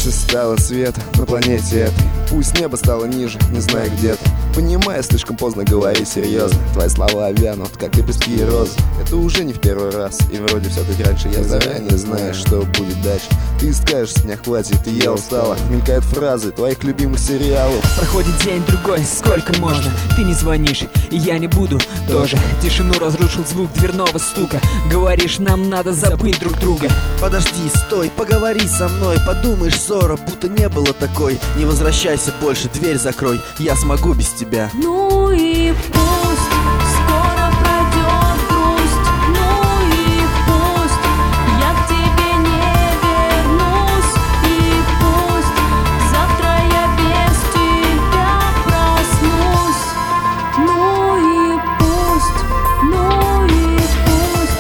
Меньше стало света на планете этой. Пусть небо стало ниже, не знаю где ты. Понимаю, слишком поздно говорить серьезно. Твои слова вянут, как лепестки и розы. Это уже не в первый раз, и вроде все как раньше. Я заранее знаю, что будет дальше. Ты скажешь, с меня хватит, и я устала. Мелькают фразы твоих любимых сериалов. Проходит день-другой, сколько можно. Ты не звонишь, и я не буду тоже. Тишину разрушил звук дверного стука. Говоришь, нам надо забыть друг друга. Подожди, стой, поговори со мной. Подумаешь, ссора, будто не было такой. Не возвращайся больше, дверь закрой. Я смогу без тебя. Ну и пусть скоро пройдет грусть. Ну и пусть я к тебе не вернусь. И пусть завтра я без тебя проснусь. Ну и пусть, ну и пусть.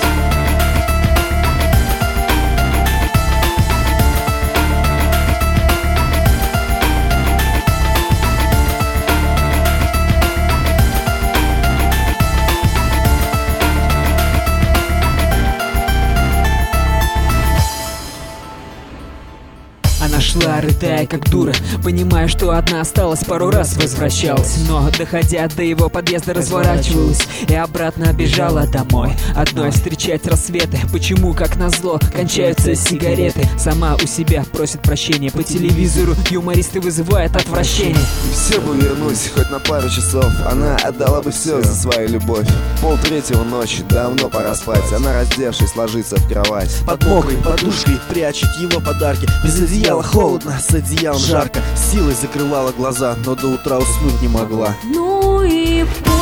Она шла, рыдая как дура, понимая, что одна осталась, пару раз возвращалась. Но, доходя до его подъезда, разворачивалась и обратно бежала домой. Одной встречать рассветы, почему, как назло, кончаются сигареты. Сама у себя просит прощения по телевизору, юмористы вызывают отвращение. И все бы вернусь, хоть на пару часов. Она отдала бы все за свою любовь. 2:30 ночи, давно пора спать. Она, раздевшись, ложится в кровать. Под мокрой подушкой прячет его подарки. Без одеяла холодно, с одеялом жарко. Силой закрывала глаза, но до утра уснуть не могла. Ну и пусть.